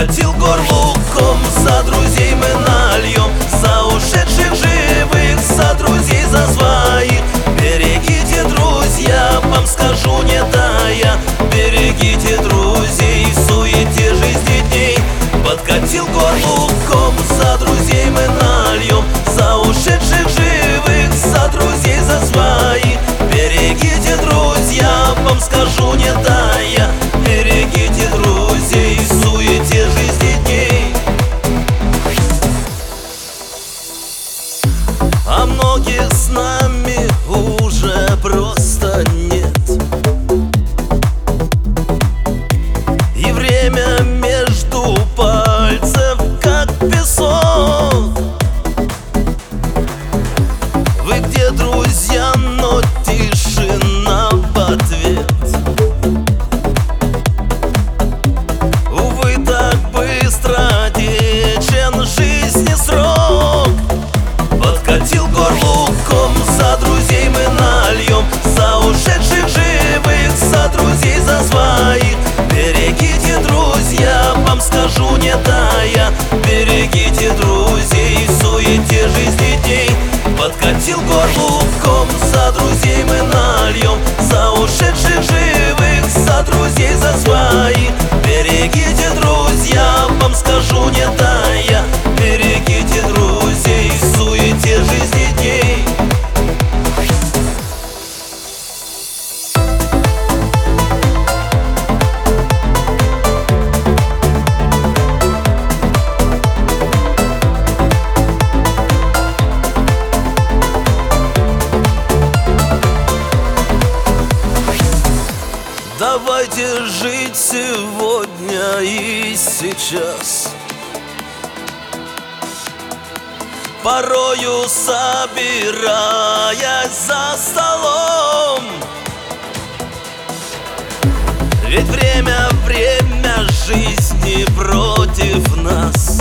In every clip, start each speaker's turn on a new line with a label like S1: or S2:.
S1: Подкатил горлуком, за друзей мы нальем, за ушедших живых, за друзей, за своих. Берегите, друзья, вам скажу не тая, берегите друзей в суете жизни дней. Подкатил горлуком, за друзей мы нальем, за ушедших живых, за друзей, за своих. Берегите, друзья, вам скажу не тая, берегите друзей в суете жизни дней. А многих с нами уже просто нет, и время между пальцев как песок. Вы где, друзья, но тишина в ответ. Увы, так быстро течен жизни срок. Подкатил горлуком, за друзей мы нальем, за ушедших живых, за друзей, за своих. Берегите, друзья, вам скажу не тая, берегите друзей в суете жизни дней. Подкатил горлуком, за друзей мы нальем, за ушедших живых, за друзей, за своих. Берегите, друзья, вам скажу не тая, берегите друзей в суете жизни дней. Давайте жить сегодня и сейчас, порою собираясь за столом. Ведь время жизни против нас,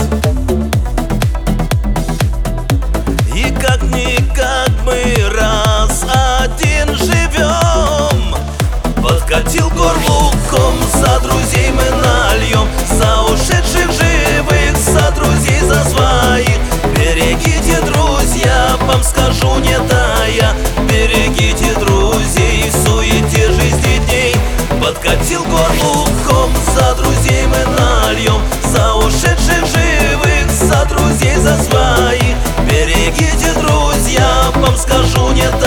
S1: и как-никак мы раз один живем. Подкатил горлуком, за друзей мы нальем, за ушедших живых, за друзей, за своих. Берегите, друзья, вам скажу не тая, берегите друзей в суете жизни дней. Подкатил горлуком, за друзей мы нальем, за ушедших живых, за друзей, за своих. Берегите, друзья, вам скажу не тая.